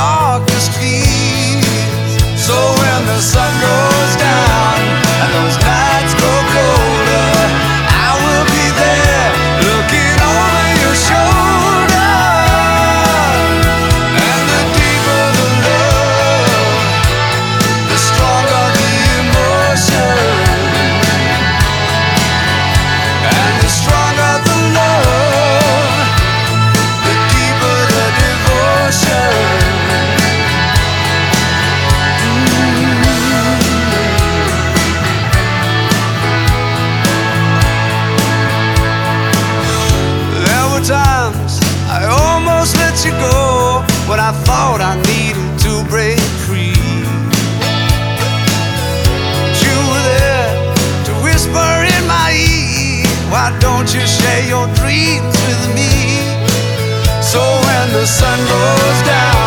darkest fears. So when the sun goes down and those nights grow colder, I will be there looking over your shoulder. And the deeper the love, the stronger the emotion. And the stronger the love, the deeper the devotion. There were times I almost let you go when I thought I needed to break free. But you were there to whisper in my ear, why don't you share your dreams with me? So when the sun goes down